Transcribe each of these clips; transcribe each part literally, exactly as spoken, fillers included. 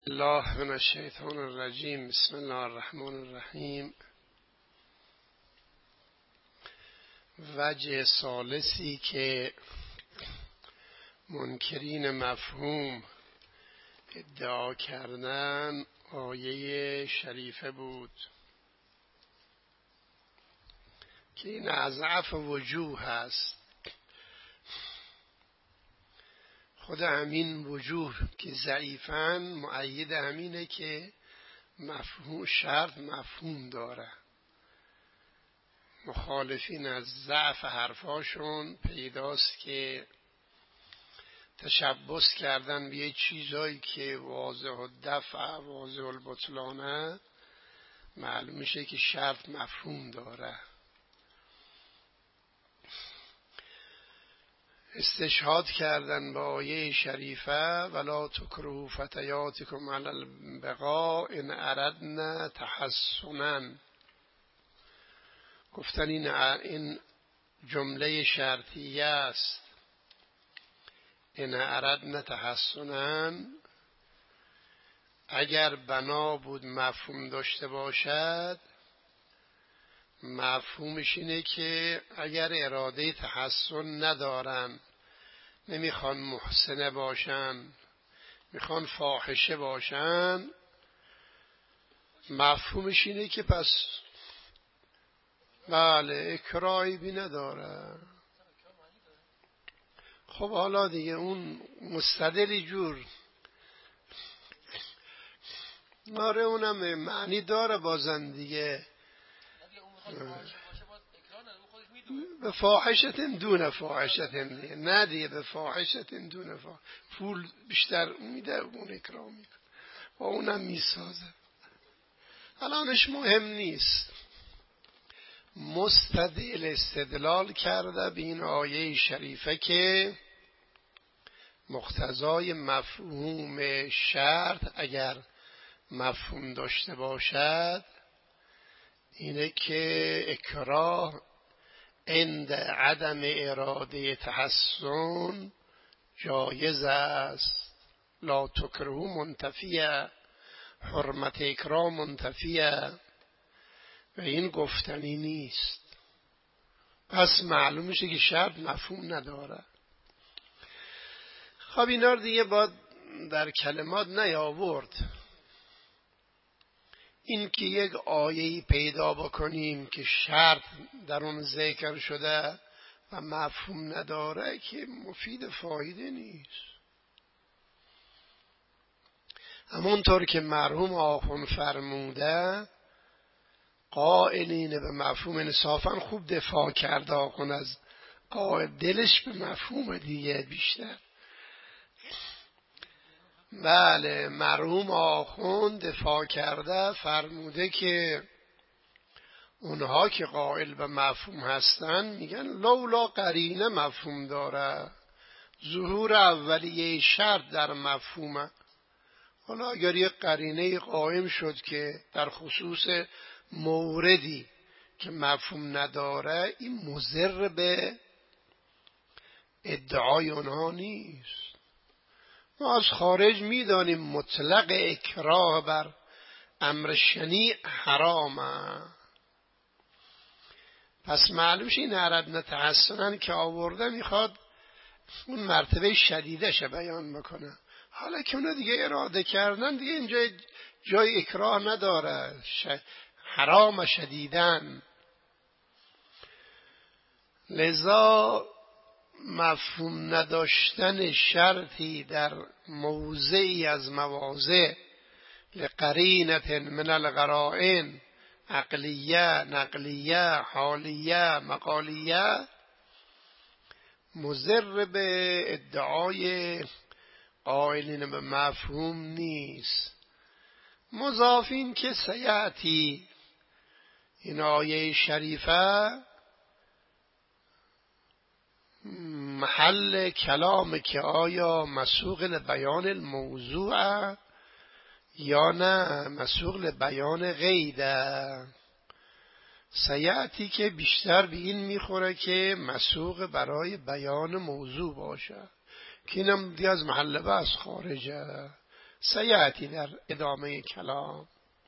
الله من الشیطان الرجیم. بسم الله الرحمن الرحیم. وجه ثالثی که منکرین مفهوم ادعا کردن آیه شریفه بود که این از ضعف وجوه هست. خود همین وجوه که ضعیفن مؤید همینه که مفهوم شرط مفهوم داره. مخالفین از ضعف حرفاشون پیداست که تشبث کردن به یه چیزایی که واضح الدفع واضح البطلانه، معلوم میشه که شرط مفهوم داره. استشهاد کردن به آیه شریفه ولا تکرهوا فتیاتکم علی البغاء ان اردنا تحصنا. گفتن این این جمله شرطیه است. ان اردنا تحصنا، اگر بنا بود مفهوم داشته باشد، مفهومش اینه که اگر اراده تحسن ندارن، نمیخوان محسنه باشن، میخوان فاحشه باشن، مفهومش اینه که پس بله اکراهی بی نداره. خب حالا دیگه اون مستدلی جور آره اونم معنی داره بازن دیگه. به فاحشتن دون فاحشتن دیگه. نه دیگه به فاحشتن دون فاحشتن. پول بیشتر میده اون اکرام میکنه و اونم میسازه. الانش مهم نیست. مستدل استدلال کرده به این آیه شریفه که مقتضای مفهوم شرط اگر مفهوم داشته باشد اینه که اکراه عند عدم اراده تحسن جایز است. لا تکرهوا منتفیه، حرمت اکراه منتفیه و این گفتنی نیست. پس معلوم میشه که شرط مفهوم نداره. خب اینا دیگه باید در کلمات نیاورد. این که یک آیه‌ای پیدا بکنیم که شرط در اون ذکر شده و مفهوم نداره که مفید فایده نیست. همونطور که مرحوم آخوند فرموده، قائلین به مفهوم انصافا خوب دفاع کرده آخوند از قائل دلش به مفهوم دیگه بیشتر. بله مرحوم آخوند دفاع کرده فرموده که اونها که قائل به مفهوم هستن میگن لولا قرینه مفهوم داره، ظهور اولیه شرط در مفهومه. حالا اگر یک قرینه قائم شد که در خصوص موردی که مفهوم نداره، این مضر به ادعای اونها نیست. ما از خارج میدانیم مطلق اکراه بر امر شنیع حرامه. پس معلومش این اردنا تحسنا که آورده میخواد اون مرتبه شدیدش بیان بکنه. حالا که اونا دیگه اراده کردن دیگه اینجا جای اکراه نداره. حرام شدیدن. لذا مفهوم نداشتن شرطی در موضعی از مواضع لقرینت من القرائن عقلیه، نقلیه، حالیه، مقالیه مضر به ادعای قائلین به مفهوم نیست. مضافین که سیأتی این آیه شریفه محل کلام که آیا مسوق لبیان الموضوع یا نه مسوق لبیان غیده. سیأتی که بیشتر به این میخوره که مسوق برای بیان موضوع باشه، که اینم دیگه از محل بحث خارجه. سیأتی در ادامه کلام.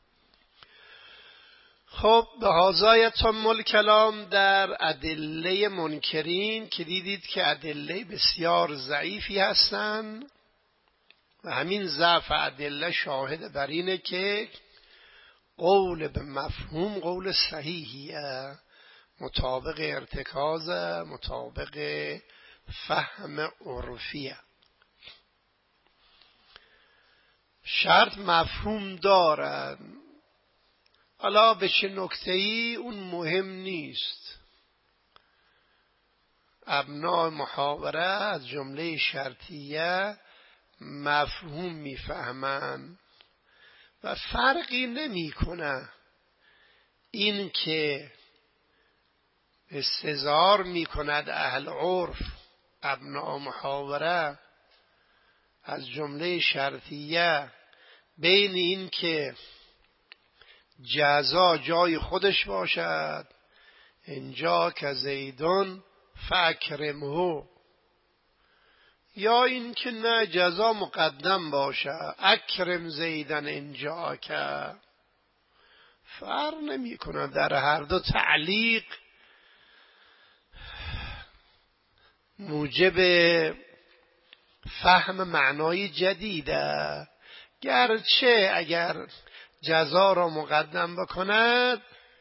خب به هازای تم الکلام در ادله منکرین که دیدید که ادله بسیار ضعیفی هستند و همین ضعف ادله شاهد بر اینه که قول به مفهوم قول صحیحیه، مطابق ارتکاز، مطابق فهم عرفیه. شرط مفهوم دارد. حالا به چه نکته‌ای اون مهم نیست. ابناء محاوره از جمله شرطیه مفهوم میفهمن و فرقی نمیکنه این که استظهار میکند اهل عرف ابناء محاوره از جمله شرطیه بین این که جزا جای خودش باشد، اینجا که زیدون فاکرمه، یا این که نه جزا مقدم باشه، اکرم زیدن اینجا که. فرق نمی کنه. در هر دو تعلیق موجب فهم معنای جدیده، گرچه اگر جزا را مقدم بکند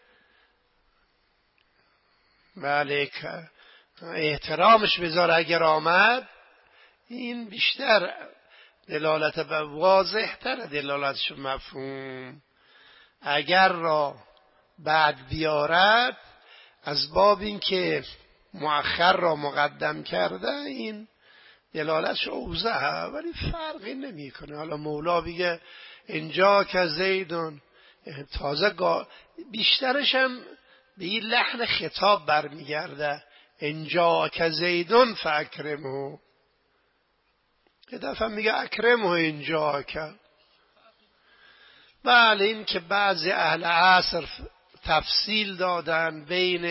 بله احترامش بذاره، اگر آمد این بیشتر دلالت به واضح تر دلالتش مفهوم. اگر را بعد بیارد از باب این که مؤخر را مقدم کرده این دلالتش اوضحه، ولی فرقی نمی کنه. حالا مولا بگه اینجا که زیدون، تازه بیشترش هم به این لحن خطاب برمیگرده، اینجا که زیدون فاکرمه. یه دفعه میگه اکرمه اینجا که. بله این که بعضی اهل عصر تفصیل دادن بین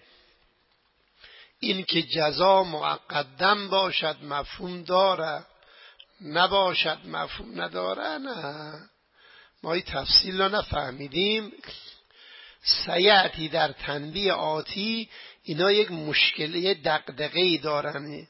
این که جزا مقدم باشد مفهوم داره، نباشد مفهوم نداره. نه ما این تفصیل رو نفهمیدیم. سیأتی در تنبیه آتی اینا یک مشکلی دغدغه‌ای دارن،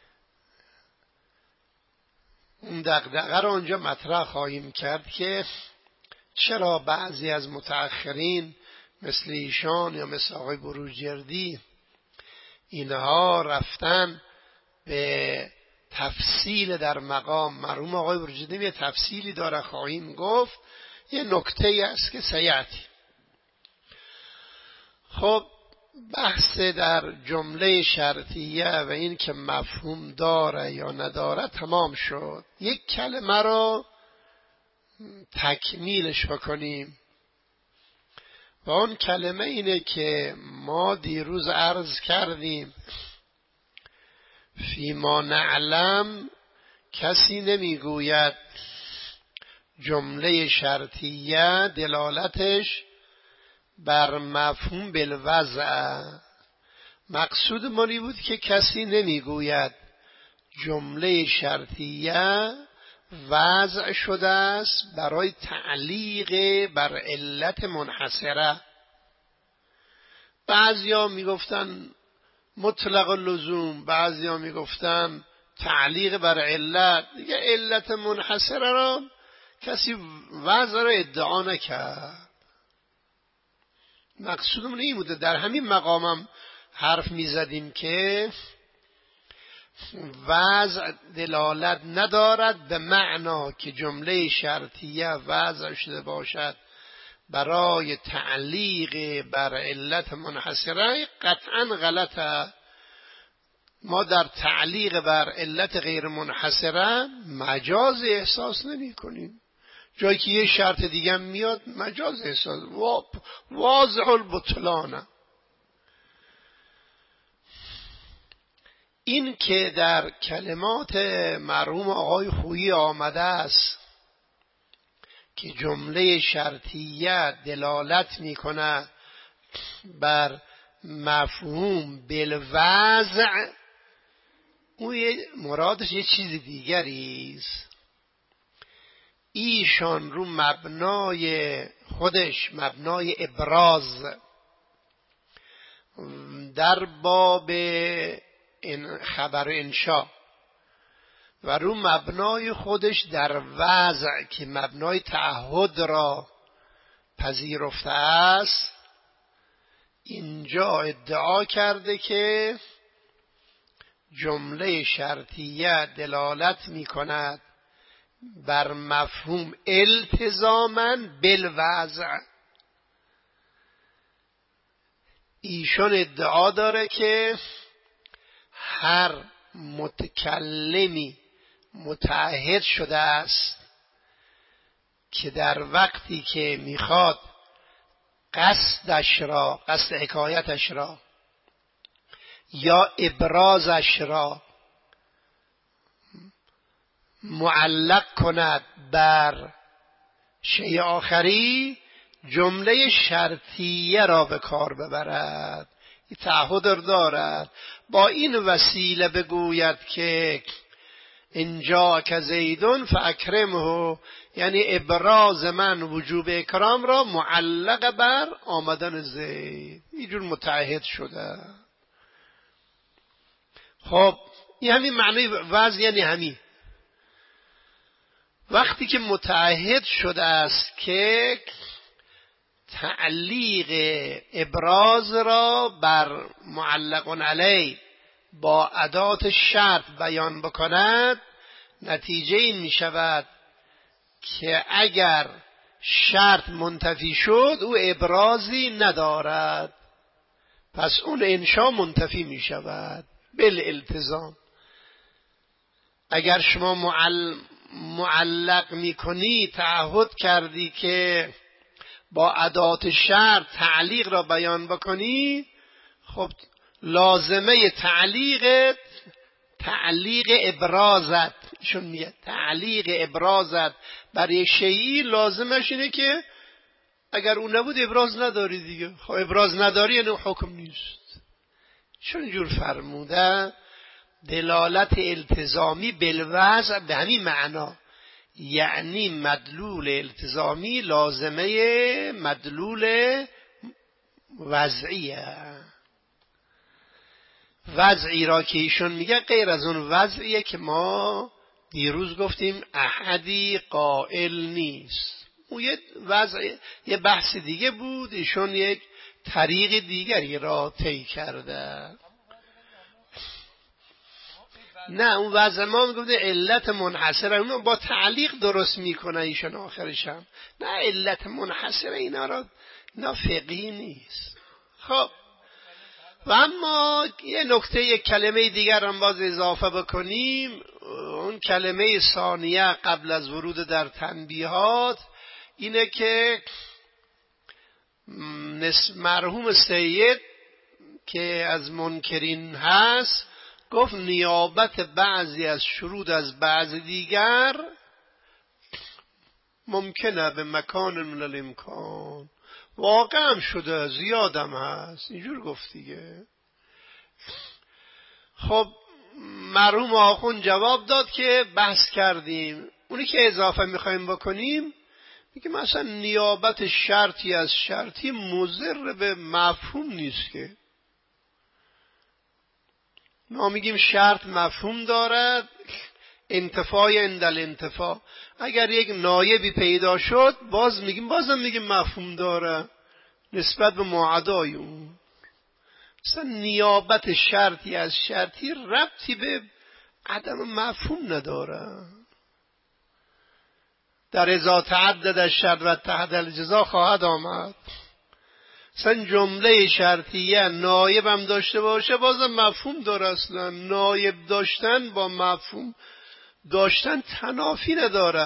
اون دغدغه رو اونجا مطرح خواهیم کرد که چرا بعضی از متأخرین مثل ایشان یا مثل آقای بروجردی اینها رفتن به تفصیل در مقام. مرحوم آقای بروجردی یه تفصیلی داره خواهیم گفت، یه نکته است که سیأتی. خب بحث در جمله شرطیه و این که مفهوم داره یا نداره تمام شد. یک کلمه رو تکمیلش بکنیم و اون کلمه اینه که ما دیروز عرض کردیم فیما نعلم کسی نمیگوید جمله شرطیه دلالتش بر مفهوم بالوضع. مقصود مالی بود که کسی نمیگوید جمله شرطیه وضع شده است برای تعلیق بر علت منحصره. بعضیا میگفتن مطلق اللزوم، بعضیا میگفتن تعلیق بر علت. دیگه علت منحصره را کسی وضع را ادعا نکرد. مقصودمون این بوده. در همین مقامم حرف میزدیم که وضع دلالت ندارد به معنا که جمله شرطیه وضع شده باشد برای تعلیق بر علت منحصره. قطعا غلطه. ما در تعلیق بر علت غیر منحصره مجاز احساس نمی کنیم. جایی که یه شرط دیگه میاد مجاز احساس واضح البطلانه. این که در کلمات مرحوم آقای خویی آمده است که جمله شرطیه دلالت میکنه بر مفهوم بالوضع، اون مرادش یه چیز دیگری است. ایشان رو مبنای خودش، مبنای ابراز در باب این خبر انشا و رو مبنای خودش در وضع که مبنای تعهد را پذیرفته است، اینجا ادعا کرده که جمله شرطیه دلالت می کند بر مفهوم التزاماً بالوضع. ایشون ادعا داره که هر متکلمی متعهد شده است که در وقتی که میخواد قصدش را، قصد حکایتش را یا ابرازش را معلق کند بر شیء آخری، جمله شرطیه را به کار ببرد، این تعهد دارد، با این وسیله بگوید که اینجا که زیدون فاکرمه، یعنی ابراز من وجوب اکرام را معلق بر آمدن زید، اینجور متعهد شده. خب این همین معنی وضع، یعنی همین وقتی که متعهد شده است که تعلیق ابراز را بر معلق علیه با ادات شرط بیان بکند، نتیجه این می شود که اگر شرط منتفی شد او ابرازی ندارد، پس اون انشا منتفی می شود بالالتزام. اگر شما معل... معلق می کنی، تعهد کردی که با ادات شرط تعلیق را بیان بکنی، خب لازمه تعلیق تعلیق ابرازت، ایشون میگه تعلیق ابرازت برای شیئی لازمش اینه که اگر اون نبود ابراز نداری دیگه. خب ابراز نداری یعنی حکم نیست. چون جور فرموده دلالت التزامی بالوضع به همین معنا، یعنی مدلول التزامی لازمه مدلول وضعیه. وضعی را که ایشون میگه غیر از اون وضعیه که ما دیروز گفتیم احدی قائل نیست. اون یه وضع، یه بحث دیگه بود، ایشون یک طریق دیگری را طی کرده. نه اون وضع ما میگفته علت منحصره، اون با تعلیق درست میکنه ایشون آخرش هم. نه علت منحصره اینا را، اینا فقهی نیست. خب و اما یه نکته، یک کلمه دیگر هم باز اضافه بکنیم. اون کلمه ثانیه قبل از ورود در تنبیهات اینه که مرحوم سید که از منکرین هست گفت نیابت بعضی از شروط از بعض دیگر ممکنه به مکان من الامکان، واقع هم شده، زیادم هست، اینجور گفت دیگه. خب مرحوم آخوند جواب داد که بحث کردیم، اونی که اضافه میخوایم بکنیم میگه مثلا نیابت شرطی از شرطی مضر به مفهوم نیست که. ما میگیم شرط مفهوم دارد، انتفاع اندل انتفاع. اگر یک نایبی پیدا شد باز میگیم بازم میگیم مفهوم داره نسبت به معادای اون. مثلا نیابت شرطی از شرطی ربطی به عدم مفهوم نداره. در ازا تعدد الشرط و تحت الجزا خواهد آمد. مثلا جمله شرطیه نایب هم داشته باشه بازم مفهوم داره. اصلا نایب داشتن با مفهوم داشتن تنافی نداره.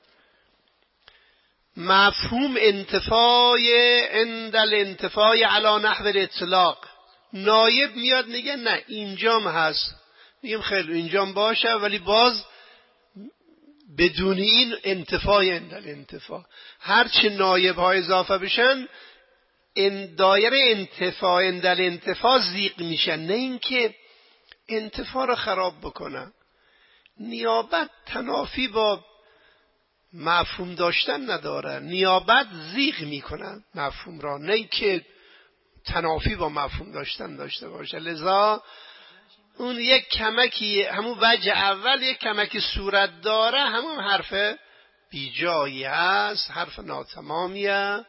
مفهوم انتفای اندل انتفای علی نحو الاطلاق. نایب میاد میگه نه اینجام هست، میگیم خیلی اینجام باشه، ولی باز بدون این انتفای اندل انتفا. هرچی نایب ها اضافه بشن این دایره انتفا اندل انتفا زیق میشن، نه اینکه انتفا رو خراب بکنن. نیابت تنافی با مفهوم داشتن نداره، نیابت زیغ میکنن مفهوم را، نه که تنافی با مفهوم داشتن داشته باشه. لذا اون یک کمکی، همون وجه اول یک کمکی صورت داره، همون حرف بیجایی هست، حرف ناتمامیه.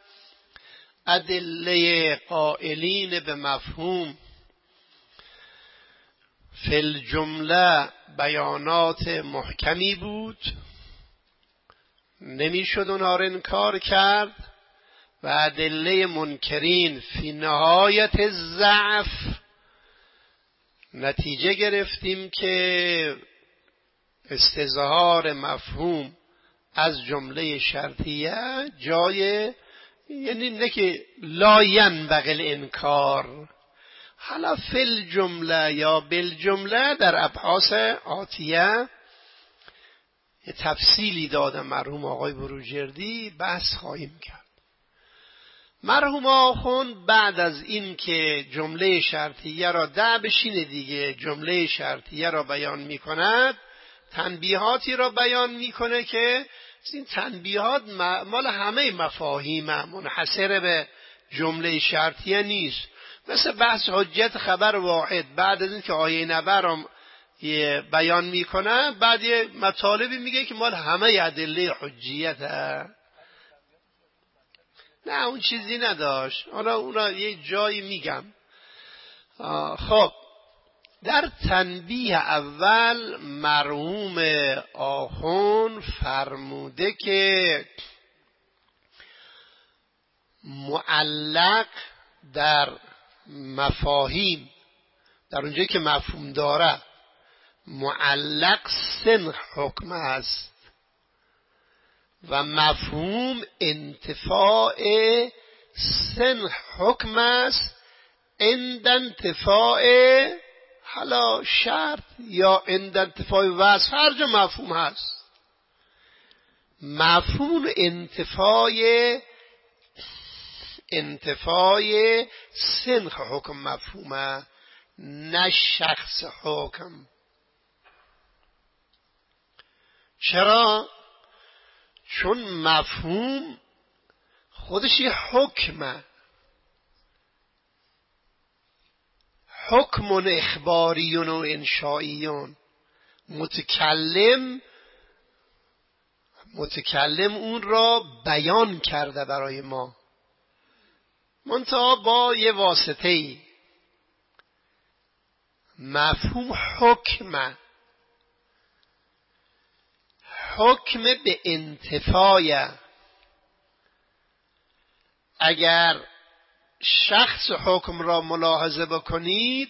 ادله قائلین به مفهوم فی الجمله بیانات محکمی بود، نمیشد اونها رو انکار کرد. و ادله منکرین فی نهایت ضعف، نتیجه گرفتیم که استظهار مفهوم از جمله شرطیه جای، یعنی نه که لا ینبغی الانکار. حالا فی الجمله یا بالجمله در ابحاث آتیه یه تفصیلی دادم مرحوم آقای بروجردی، بحث خواهیم کرد. مرحوم آخوند بعد از این که جمله شرطیه را ده بشینه دیگه جمله شرطیه را بیان می کند، تنبیهاتی را بیان میکنه که این تنبیهات مال همه مفاهیم، منحصر به جمله شرطیه نیست. مثل بحث حجت خبر واحد، بعد از این که آیه نبع را بیان میکنه، بعد یه مطالبی میگه که مال همه ادله حجیت هست. نه اون چیزی نداشت، حالا اون را یه جایی میگم. خب در تنبیه اول مرحوم آخوند فرموده که معلق در مفاهیم، در اونجایی که مفهوم داره، معلق سنخ حکم است و مفهوم انتفاع سنخ حکم است عند انتفاع حالا شرط یا عند انتفاع وصف، هر جا مفهوم هست. مفهوم انتفاع انتفاع سنخ حکم مفهومه، نه شخص حکم. چرا؟ چون مفهوم خودش یه حکمه، حکم اخباریون و انشائیون. متکلم متکلم اون را بیان کرده برای ما، منتها با یه واسطه‌ای. مفهوم حکمه، حکم به انتفاع. اگر شخص حکم را ملاحظه بکنید،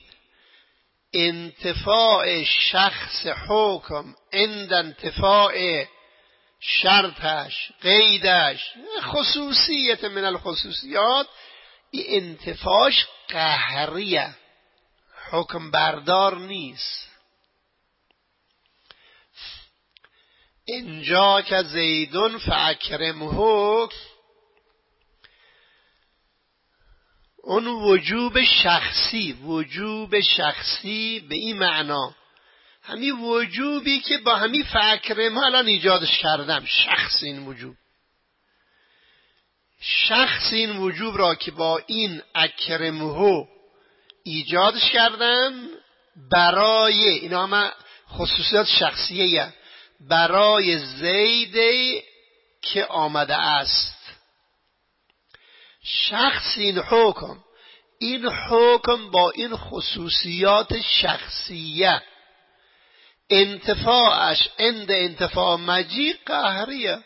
انتفاع شخص حکم عند انتفاع شرطش، قیدش، خصوصیت من الخصوصیات، این انتفاعش قهریه، حکم بردار نیست. اینجا که زیدون فاکرمه، اون وجوب شخصی، وجوب شخصی به این معنا، همین وجوبی که با همین فاکرمه الان ایجادش کردم، شخص این وجوب، شخص این وجوب را که با این اکرمه ایجادش کردم برای اینا، همه خصوصیات شخصیه، برای زیدی که آمده است. شخص این حکم، این حکم با این خصوصیات شخصیه، انتفاعش عند انتفاع مجی قهریه.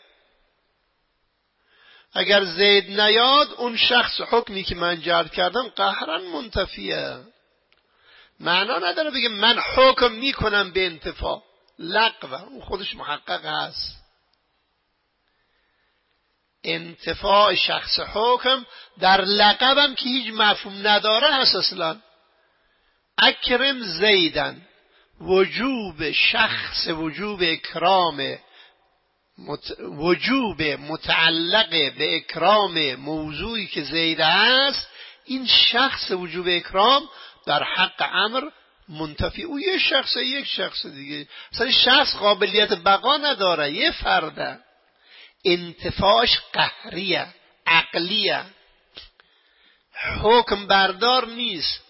اگر زید نیاد، اون شخص حکمی که من جلب کردم قهرن منتفیه. معنا نداره بگه من حکم میکنم به انتفاع، لغوه، اون خودش محقق هست. انتفاع شخص حکم در لقبم که هیچ مفهوم نداره هست اصلا. اکرم زیدن، وجوب شخص، وجوب اکرام، مت... وجوب متعلق به اکرام موضوعی که زید است، این شخص وجوب اکرام در حق امر منتفی. او یک شخص، یک شخص دیگه، اصلا شخص قابلیت بقا نداره، یه فرده. انتفاعش قهریه، عقلیه، حکم بردار نیست.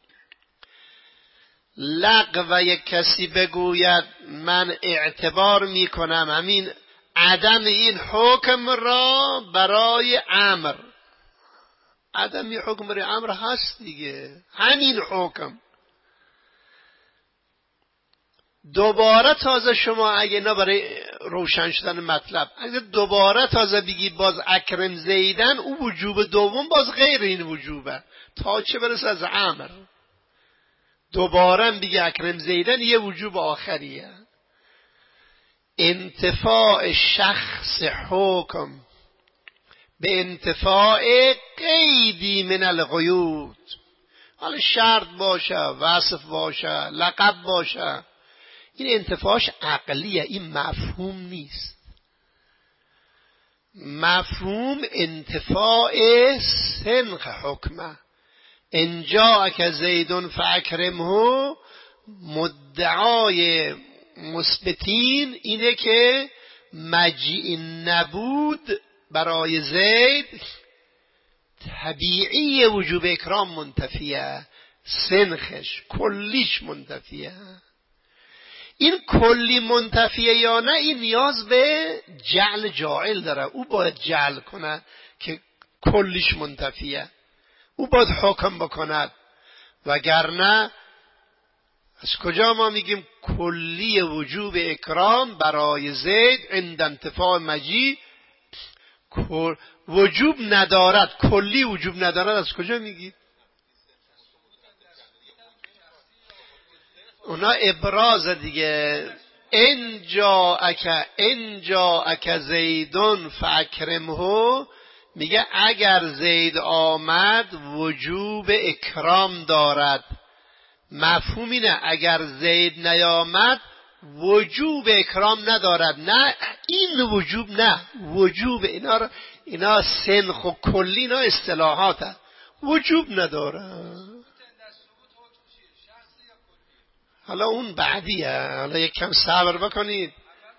لغو یک کسی بگوید من اعتبار میکنم همین عدم این حکم را برای امر، عدم این حکم برای امر هست دیگه، همین حکم. دوباره تازه شما اگه نه برای روشن شدن مطلب، اگه دوباره تازه بگی باز اکرم زیدن، او وجوب دوم باز غیر این وجوبه، تا چه برسه از امر. دوباره بگی اکرم زیدن یه وجوب آخریه. انتفاع شخص حکم به انتفاع قیدی من القیود، حالا شرط باشه، وصف باشه، لقب باشه، این انتفاعش عقلیه، این مفهوم نیست. مفهوم انتفاع سنخ حکمه. انجا که زیدون فاکرمه، مدعای مثبتین اینه که مجیء نبود برای زید طبیعی وجوب اکرام منتفیه، سنخش کلیش منتفیه. این کلی منتفیه یا نه، این نیاز به جعل جاعل داره، او باید جعل کنه که کلیش منتفیه، او باید حکم بکند. وگرنه از کجا ما میگیم کلی وجوب اکرام برای زید عند انتفاع مجیء وجوب ندارد، کلی وجوب ندارد، از کجا میگید؟ اونا ابراز دیگه. انجا اکا انجا اکا زیدون فاکرمه، میگه اگر زید آمد وجوب اکرام دارد. مفهوم اینه اگر زید نیامد وجوب اکرام ندارد. نه این وجوب، نه وجوب. اینا را اینا سنخ و کلی اینا اصطلاحات هست. وجوب نداره. حالا اون بعدیه، حالا یک کم صبر بکنید.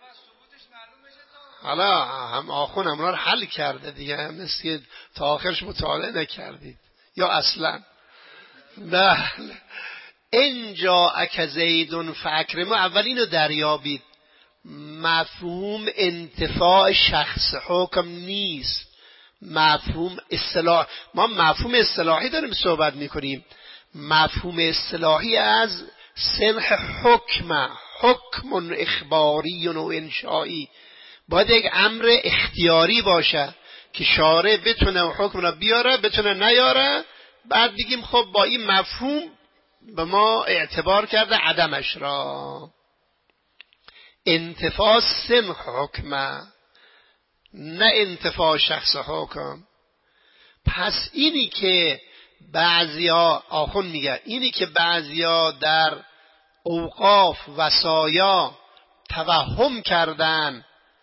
حالا هم آخون همونا رو حل کرده دیگه، مثل تا آخرش مطالعه نکردید یا اصلا. نه انجا اک زیدون فاکرمه، اول اینو دریابید. مفهوم انتفاع شخص حکم نیست، مفهوم اصطلاح. ما مفهوم اصطلاحی داریم صحبت میکنیم. مفهوم اصطلاحی از سنح حکم، حکم اخباری و انشایی، باید یک امر اختیاری باشه که شارع بتونه حکم را بیاره، بتونه نیاره، بعد بگیم خب با این مفهوم به ما اعتبار کرده عدمش را. انتفاع سنخ حکمه، نه انتفاع شخص حکم. پس اینی که بعضیا آخون میگه، اینی که بعضیا در اوقاف وصایا توهم کردن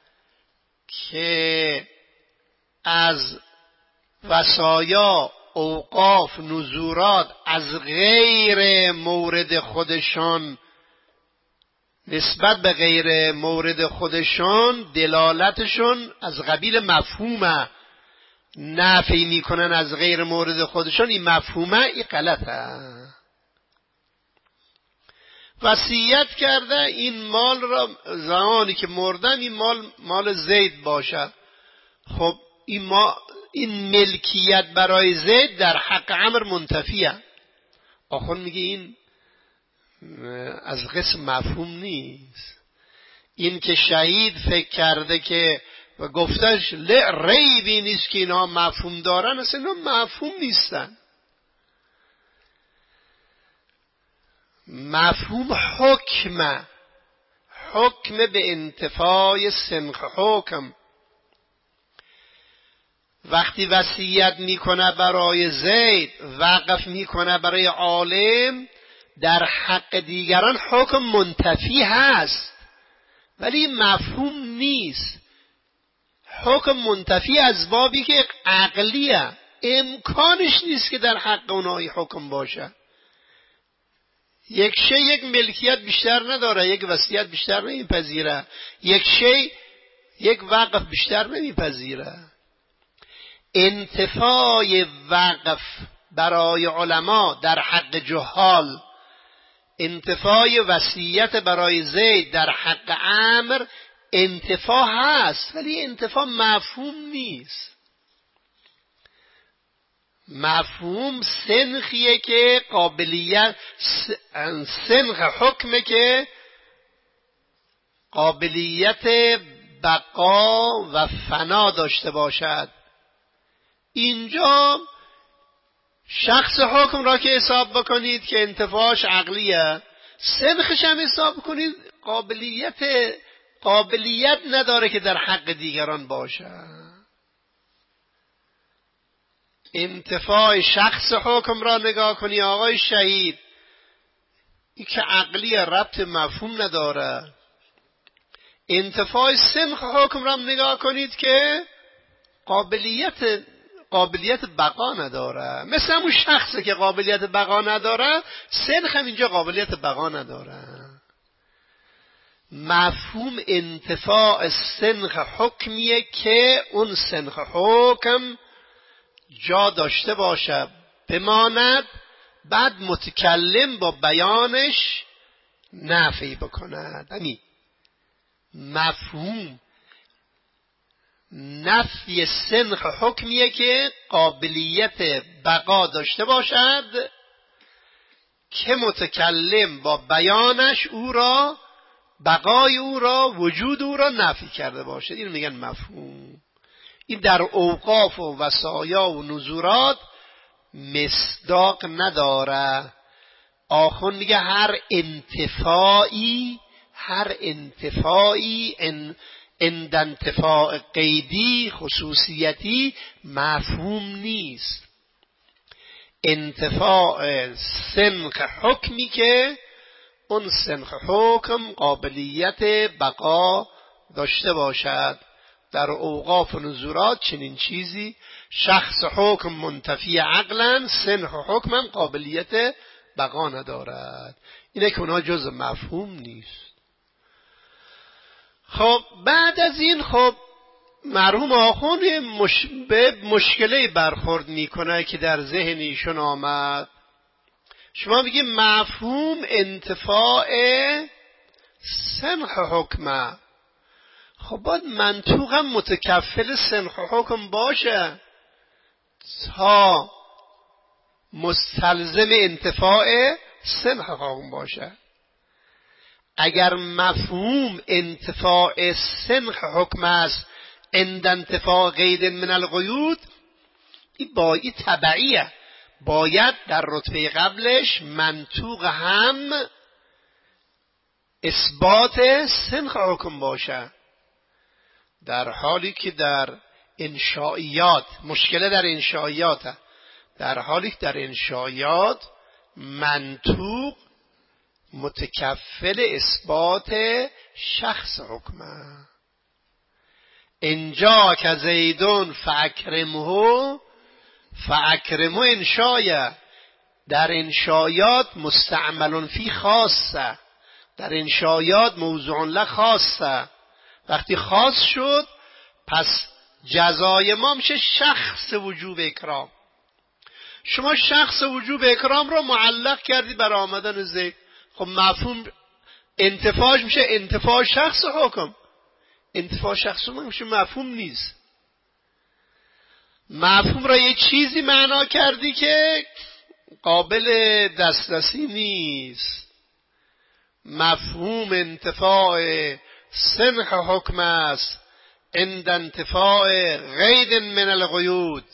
که از وصایا اوقاف نذورات از غیر مورد خودشان، نسبت به غیر مورد خودشان دلالتشون از قبیل مفهومه، نفی میکنن از غیر مورد خودشان، این مفهومه، این غلطه. وصیت کرده این مال را زمانی که مردم این مال مال زید باشه. خب این ما این ملکیت برای زید در حق عمر منتفیه. آخون میگه این از قسم مفهوم نیست. این که شهید فکر کرده که و گفتش ریبی نیست که اینا مفهوم دارن، اصلا اینا مفهوم نیستن. مفهوم حکم، حکم به انتفاع سنخ حکم. وقتی وصیت میکنه برای زید، وقف میکنه برای عالم، در حق دیگران حکم منتفی هست ولی مفهوم نیست. حکم منتفی از بابی که عقلیه، امکانش نیست که در حق اونایی حکم باشه. یک شی یک ملکیت بیشتر نداره، یک وصیت بیشتر نمیپذیره. یک شی یک وقف بیشتر نمیپذیره. انتفاع وقف برای علما در حق جهال، انتفاع وصیت برای زید در حق عمرو انتفاع هست، ولی انتفاع مفهوم نیست. مفهوم سنخیه که قابلیت، سنخ حکمه که قابلیت بقا و فنا داشته باشد. اینجا شخص حکم را که حساب بکنید که انتفاعش عقلیه، سنخش هم حساب کنید قابلیت قابلیت نداره که در حق دیگران باشه. انتفاع شخص حکم را نگاه کنی آقای شهید، این که عقلی ربط مفهوم نداره. انتفاع سنخ حکم را نگاه کنید که قابلیت قابلیت بقا نداره. مثل همون شخصی که قابلیت بقا نداره، سنخ هم اینجا قابلیت بقا نداره. مفهوم انتفاع سنخ حکمیه که اون سنخ حکم جا داشته باشه، بماند، بعد متکلم با بیانش نفی بکند. همین مفهوم نفی سنخ حکمیه که قابلیت بقا داشته باشد که متکلم با بیانش او را، بقای او را، وجود او را نفی کرده باشد. این میگن مفهوم. این در اوقاف و وصایا و نذورات مصداق نداره. آخوند میگه هر انتفاعی هر انتفاعی ان اند انتفاع قیدی خصوصیتی مفهوم نیست. انتفاع سنخ حکمی که اون سنخ حکم قابلیت بقا داشته باشد. در اوقاف و نذورات چنین چیزی، شخص حکم منتفی عقلا، سنخ حکم هم قابلیت بقا ندارد. اینه که اونها جز مفهوم نیست. خب بعد از این خب مرحوم آخوند مش... به مشکلی برخورد میکنه که در ذهن ایشون آمد. شما بگید مفهوم انتفاع سنخ حکمه، خب باید منطوق هم متکفل سنخ حکم باشه تا مستلزم انتفاع سنخ حکم باشه. اگر مفهوم انتفاع سنخ حکم است عند انتفاع قید من القیود، این با این تبعیه، باید در رتبه قبلش منطوق هم اثبات سنخ حکم باشه. در حالی که در انشائیات مشکل در انشائیات در حالی که در انشائیات منطوق متکفل اثبات شخص حکمه. اینجا که زیدون فاکرمه فاکرمه انشایه، در انشایات مستعمل فی خاصه، در انشایات موضوع له خاصه. وقتی خاص شد پس جزای ما میشه شخص وجوب اکرام. شما شخص وجوب اکرام رو معلق کردی بر آمدن زید، خب مفهوم انتفاعش میشه انتفاع شخص حکم. انتفاع شخص حکم میشه مفهوم نیست. مفهوم را یه چیزی معنا کردی که قابل دسترسی نیست. مفهوم انتفاع سنخ حکم است عند انتفاع قید من القیود.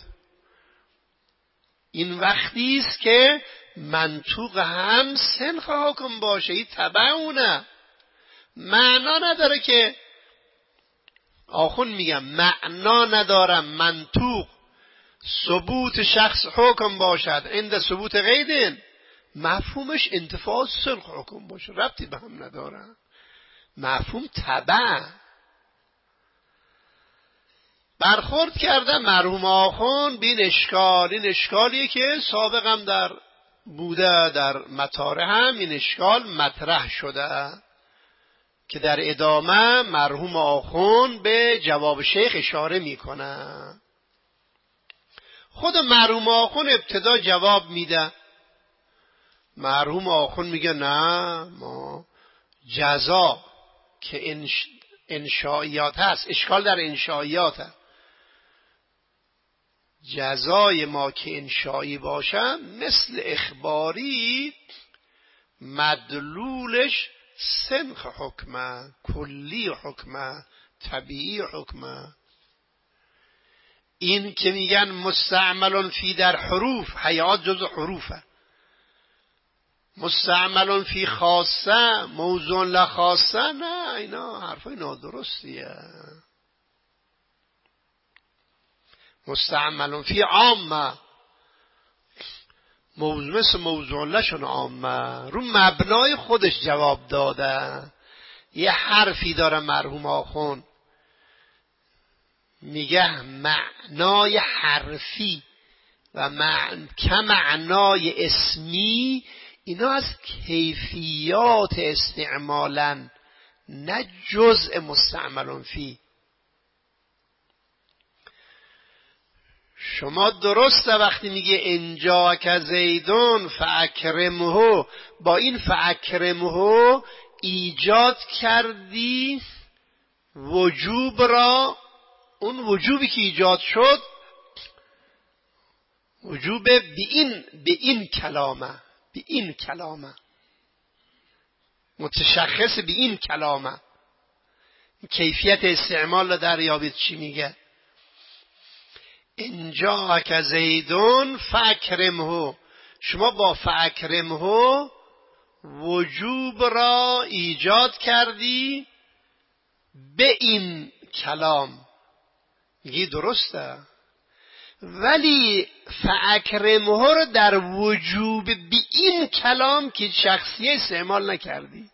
این وقتی است که منطوق هم سنخ حکم باشه. این تبع اونه. معنا نداره که آخوند میگم معنا نداره منطوق ثبوت شخص حکم باشد عند ثبوت قید، مفهومش انتفاع سنخ حکم باشه. ربطی به هم نداره. مفهوم تبع. برخورد کرده مرحوم آخوند بین اشکال. این اشکالیه که سابقم در بوده، در مطاره هم این اشکال مطرح شده که در ادامه مرحوم آخوند به جواب شیخ اشاره میکنه. خود مرحوم آخوند ابتدا جواب میده. مرحوم آخوند میگه نه، ما جزا که انش... انشائیات هست، اشکال در انشائیات هست، جزای ما که انشایی باشه مثل اخباری مدلولش سنخ حکمه، کلی حکمه، طبیعی حکمه. این که میگن مستعملون فی در حروف، حیات جز حروفه، مستعملون فی خاصه موضوع لخاصه، نه اینا حرفای نادرستیه. مستعملون فی عامه، موضوع مثل موضوع لشون عامه، رو مبنای خودش جواب داده. یه حرفی داره مرحوم آخوند، میگه معنای حرفی و معنی که معنای اسمی اینا از کیفیات استعمالا، نه جزء مستعملون فی. شما درسته وقتی میگه اینجا که زیدون فاکرمه، با این فاکرمه ایجاد کردی وجوب را، اون وجوبی که ایجاد شد وجوب به این به این کلامه، به این کلامه متشخص به این کلامه. کیفیت استعمال رو دریابید چی میگه. اینجا که زیدون فاکرمه، شما با فاکرمه وجوب را ایجاد کردی به این کلام. میگی درسته، ولی فاکرمه رو در وجوب به این کلام که شخصیه استعمال نکردی.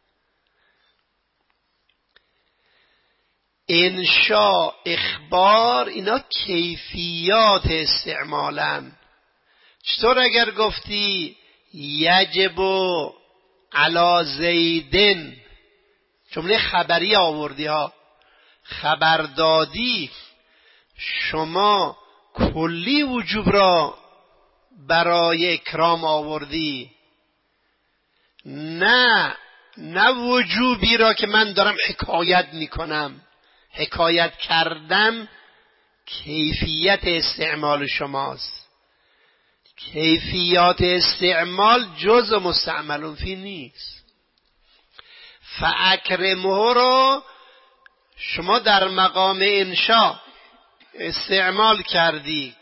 انشاء، اخبار، اینا کیفیات استعمالن. چطور اگر گفتی یجب علی زیدن، جمله خبری آوردی ها، خبردادی، شما کلی وجوب را برای اکرام آوردی، نه نه وجوبی را که من دارم حکایت میکنم. حکایت کردن کیفیت استعمال شماست، کیفیات استعمال جز مستعملون فی نیست. فاکرمه رو شما در مقام انشاء استعمال کردی.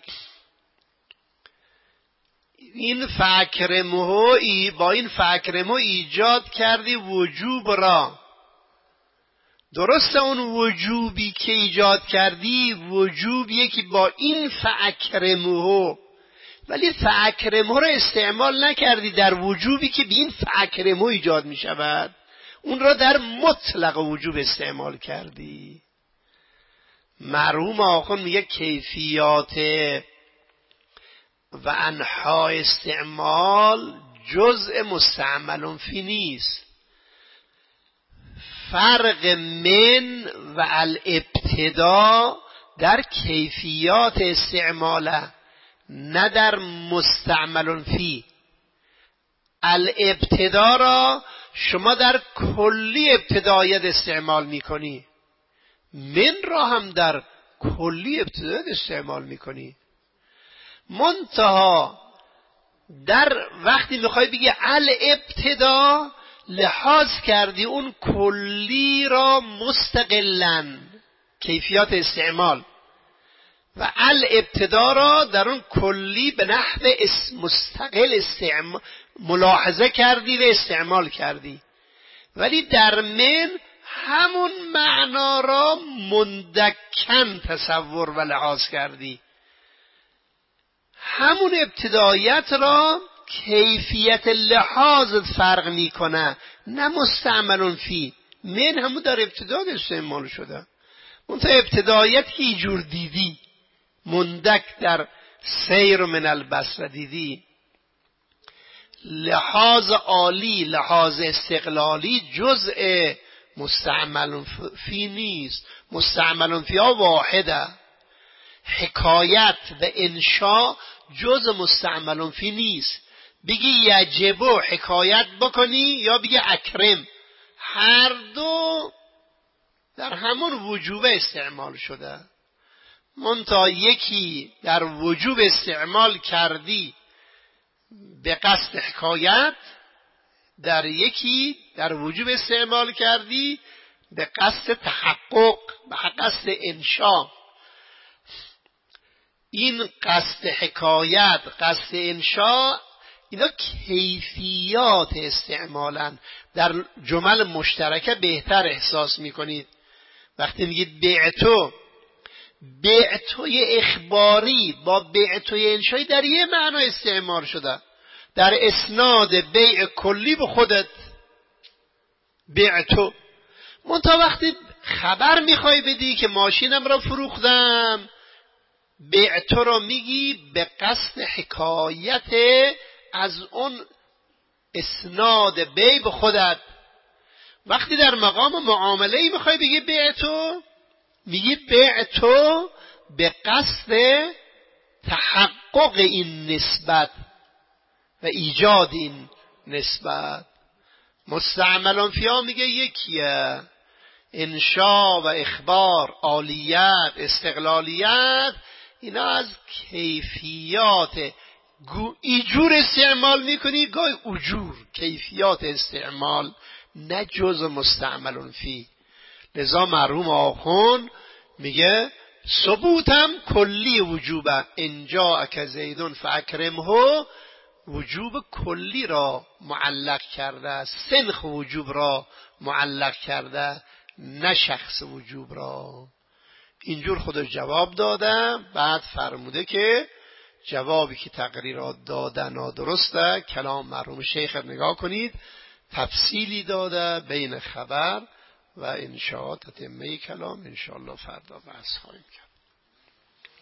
این فاکرمه ای با این فاکرمه ایجاد کردی وجوب را. درسته اون وجوبی که ایجاد کردی وجوبیه که با این فاکرمه، ولی فاکرمه رو استعمال نکردی در وجوبی که به این فاکرمه ایجاد می شود، اون را در مطلق وجوب استعمال کردی. مرحوم آخوند میگه کیفیات و انحاء استعمال جزء مستعملون فی نیست. فرق من و الابتدا در کیفیات استعماله، نه در مستعملون فی. الابتدا را شما در کلی ابتدایت استعمال میکنی، من را هم در کلی ابتدایت استعمال میکنی. منتها در وقتی میخوای بگی الابتدا لحاظ کردی اون کلی را مستقلاً کیفیات استعمال و الابتدا را در اون کلی به نحو مستقل استعمال ملاحظه کردی و استعمال کردی، ولی در من همون معنا را مندکن تصور و لحاظ کردی. همون ابتدایت را کیفیت لحاظ فرق میکنه، نه مستعملون فی. من همون در ابتدا استعمال شده، منتها ابتدایت که اینجور دیدی مندک در سیر من البصره دیدی، لحاظ عالی، لحاظ استقلالی جزء مستعمل فی نیست. مستعمل فی ها واحده. حکایت و انشا جز مستعمل فی نیست. بگی یجبو حکایت بکنی یا بگی اکرم، هر دو در همون وجوب استعمال شده. منتها یکی در وجوب استعمال کردی به قصد حکایت، در یکی در وجوب استعمال کردی به قصد تحقق، به قصد انشا. این قصد حکایت، قصد انشا، اینا کیفیات استعمالن. در جمل مشترکه بهتر احساس میکنید وقتی میگید بعتو. بعتوی اخباری با بعتوی انشایی در یه معنا استعمال شده. در اسناد بیع کلی به خودت بعتو، منتها وقتی خبر میخوای بدی که ماشینم را فروختم، بعتو را میگی به قصد حکایت از اون اسناد بیع به خودت. وقتی در مقام معامله میخوای بگی بعتو، میگی بعتو به قصد تحقق این نسبت و ایجاد این نسبت. مستعمل فیها میگه یکیه. انشا و اخبار، عالیت، استقلالیت، اینا از کیفیات ایجور استعمال میکنی، گاهی اجور، کیفیات استعمال، نه جز مستعمل فی. لذا مرحوم آخوند میگه ثبوتم کلی وجوبه. انجا اک زیدون فاکرمه، وجوب کلی را معلق کرده، سنخ وجوب را معلق کرده، نه شخص وجوب را. اینجور خودش جواب داده. بعد فرموده که جوابی که تقریرات داده نادرسته. کلام مرحوم شیخ نگاه کنید، تفصیلی داده بین خبر و انشاء تتمه کلام. انشاءالله فردا بحث خواهیم کرد.